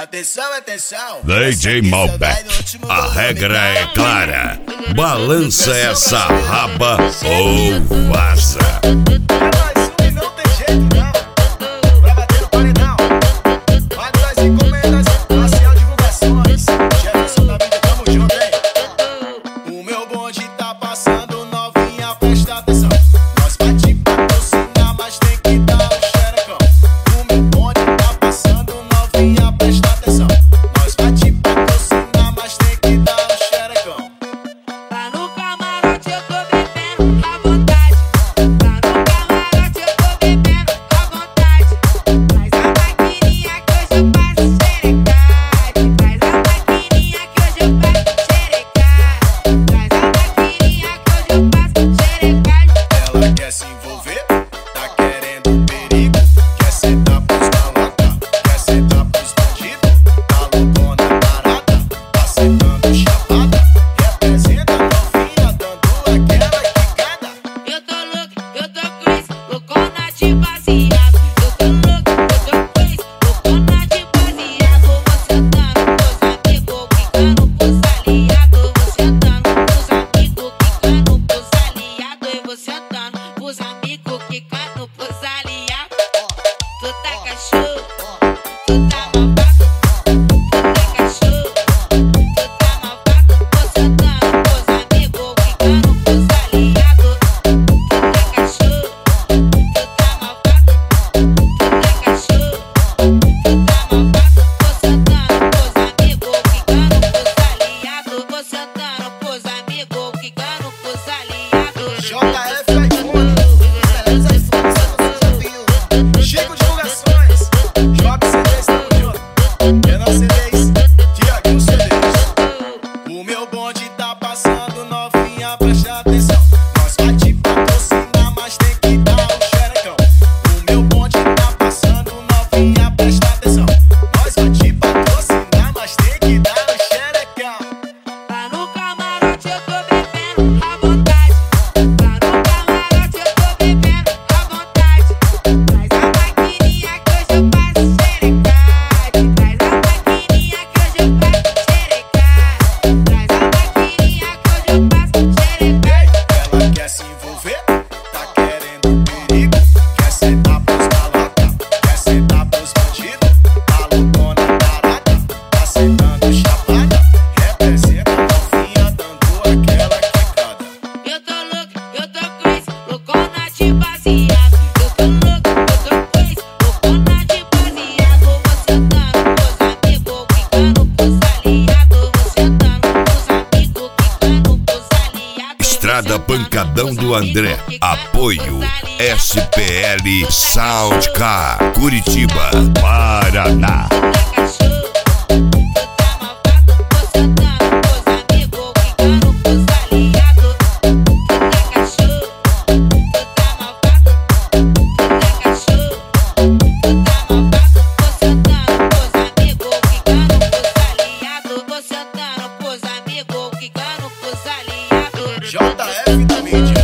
Atenção, atenção. DJ Malbec, a regra é clara. Balança essa raba ou vaza. Não tem jeito não. Pra bater no paredão. Manda as encomendas, Marcial Divulgações. Jefferson da vida, tamo junto, hein? O meu bonde tá passando, novinha, presta atenção. Nós vai te patrocinar, mas tem que dar o xerecão. O meu bonde tá passando, novinha, presta atenção. Nós vai te patrocinar, mas tem que dar o xerecão. Lá no camarote eu tô bebendo à vontade. Lá no camarote eu tô bebendo à vontade. Traz a maquininha que hoje eu passo xerecade. Traz a maquininha que hoje eu passo xerecade. Traz a maquininha que hoje eu passo xerecade. Ela quer se envolver, tá querendo perigo. Quer sentar pros malata, quer sentar pros bandidos. Tá loucona barata, tá sentando chapada. Representa novinha, dando aquela quicada. Eu tô louca, eu tô com isso, loucona de baseado. Eu tô louca, eu tô com isso, loucona de baseado. Vou sentando pros amigos, quicando pros aliados. Vou sentando pros amigos, quicando pros aliados. Eu vou sentando pros amigos, quicando pros aliados. Tu tá cachorro, tu tá malvado. Tu tá cachorro, tu tá malvado. Vou sentando pros amigos, quicando pros aliados. Tu tá cachorro, tu tá malvado. Tu tá cachorro, tu tá malvado. Vou sentando pros amigos, quicando pros aliados. Vou sentando pros amigos, quicando pros aliados. JF iPhone, beleza iPhone, Chico Divulgações, Joga CDs, tamo junto. Menor CDs, Tiaguinho CDs. O meu bonde tá passando, novinha, presta atenção. Nós vai te patrocinar, mas tem que dar o xerecão. O meu bonde tá passando, novinha, presta atenção. Nós vai te patrocinar, mas tem que dar o xerecão. Lá no camarote eu tô bebendo à vontade. Lá no camarote eu tô bebendo à vontade. Traz a maquininha que hoje eu passo xerecade. Traz a maquininha que hoje eu passo xerecade. Traz a maquininha que hoje eu passo xerecade. Ela quer se envolver, tá querendo perigo. Quer sentar pros malata, quer sentar pros bandidos. Tá loucona barata, tá sentando chapada. Representa novinha, dando aquela quicada. Eu tô louca, eu tô com isso, loucona de baseado. Eu tô louca, eu tô com isso, loucona de baseado. Vou sentando pros amigos, quicando pros aliados. Vou sentando pros amigos, quicando pros aliados. Estrada Pancadão do André. Apoio SPL Soundcar, Curitiba, Paraná. Tu tá cachorro, tu tá malvado. Vou sentando pros amigos, quicando pros aliados. Tu tá cachorro, tu tá malvado. Tu tá cachorro, tu tá malvado. Vou sentando pros amigos, quicando pros aliados. Vou sentando pros amigos, quicando pros aliados. JF da mídia.